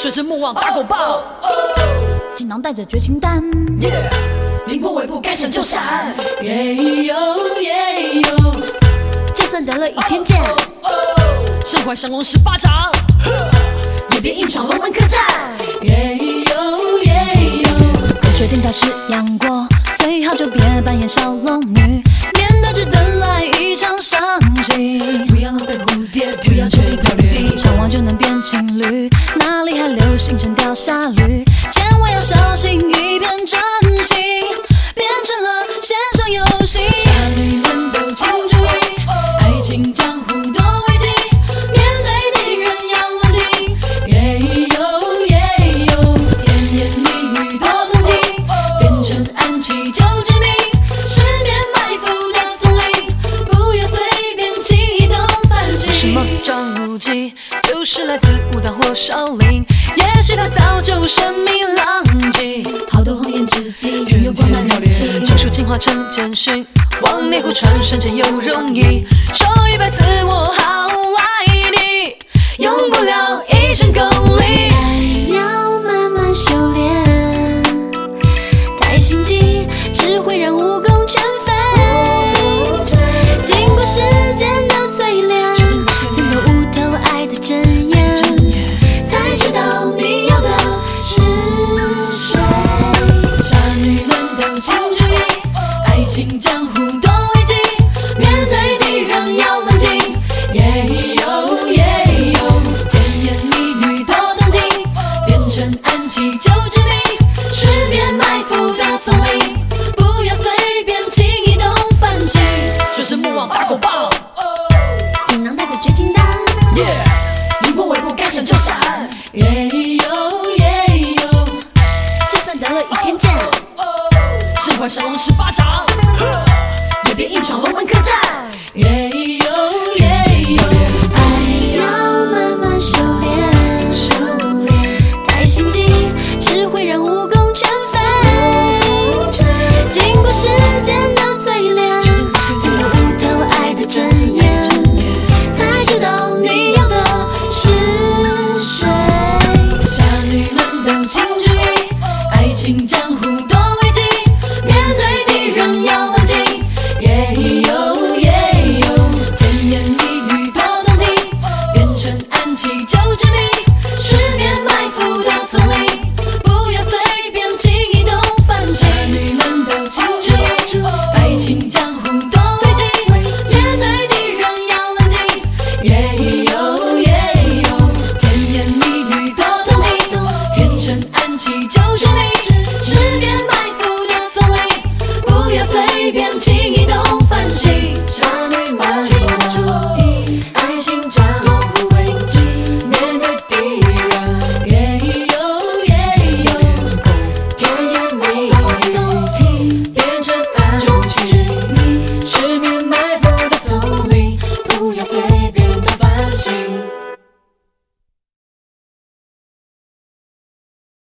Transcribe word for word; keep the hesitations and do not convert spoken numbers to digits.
随时莫忘打狗棒， 锦囊带着绝情丹， 凌波微步该闪就闪，耶呦耶呦， 就算得了倚天剑， 身怀降龙十八掌， 也别硬闯龙门客栈， 耶呦耶呦。 我决定开始杨过，最好就别扮演小龙女，免得只等来一场伤心。 不要浪费蝴蝶，不要全力到底， 上网就能变情侣，哪里还流行神雕侠侣？千万要小心，一片真心变成了线上游戏。 侠女们都请注意，爱情江湖多危机，面对敌人要冷静，耶呦耶呦，甜言蜜语多动听，变成暗器就致命，十面埋伏的丛林，不要随便轻易动凡心。 是貌似张无忌，就是来自武当或少林，也许他早就神秘浪迹，好多红颜知己，拥有广大人气，情书进化成简讯，往内湖传瞬间又容易，说一百次我好爱你，用不了一身功力，要慢慢修炼，太心机只会让武功全废，经过时间的淬炼，才能悟透爱的真言，才知道你要的是谁。 侠女们都请注意，爱情江湖多危机，面对敌人要冷静，耶呦耶呦，甜言蜜语多动听，变成暗器就致命，十面埋伏的丛林，不要随便轻易动凡心，随时莫忘打狗棒， 锦囊带着绝情丹， 凌波微步该闪就闪，耶呦耶呦， 就算得了倚天剑， 身怀降龙十